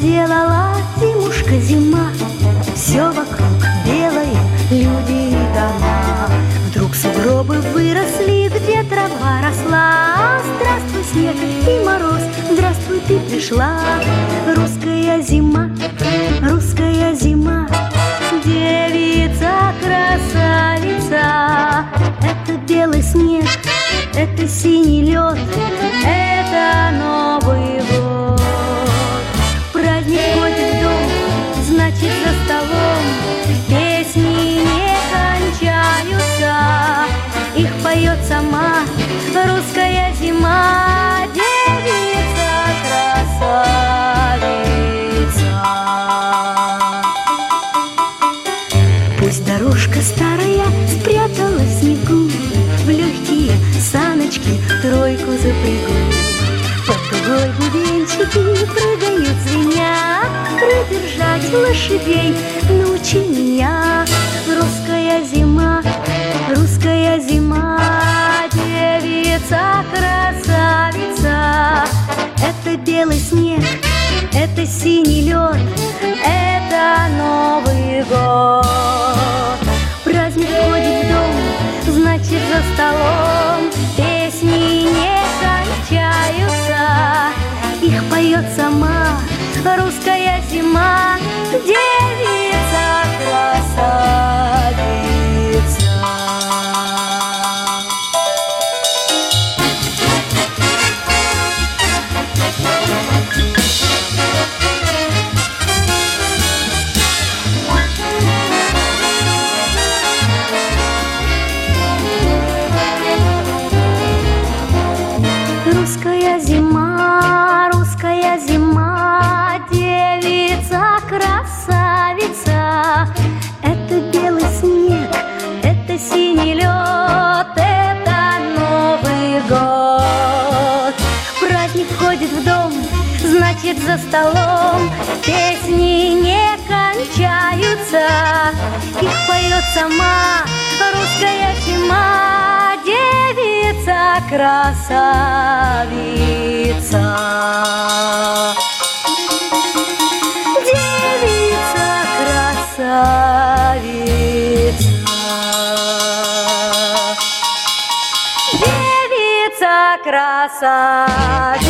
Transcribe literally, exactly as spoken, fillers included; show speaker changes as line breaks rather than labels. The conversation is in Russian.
сделала зимушка зима. Все вокруг белое, люди и дома. Вдруг сугробы выросли, где трава росла. Здравствуй, снег и мороз, здравствуй, ты пришла. Русская зима, русская зима, девица, красавица. Это белый снег, это синий лед, это Новый год. Праздник входит в дом, значит за столом песни не кончаются. Их поет сама русская зима, девица, красавица. Пусть дорожка старая спрятала в снегу, в легкие саночки тройку запрягу. Под дугой бубенчики прыгают звеня. Продержать лошадей научи меня. Русская зима, русская зима, девица, красавица. Это белый снег, это синий лед, это Новый год. Праздник входит в дом, значит за столом песни не кончаются. Их поет сама русская зима, девица, красавица. Русская зима, русская зима, девица, красавица. Это белый снег, это синий лед, это Новый год. Праздник входит в дом, значит за столом песни не кончаются. Их поет сама русская зима, девица, красавица. Девица, красавица. Девица, красавица.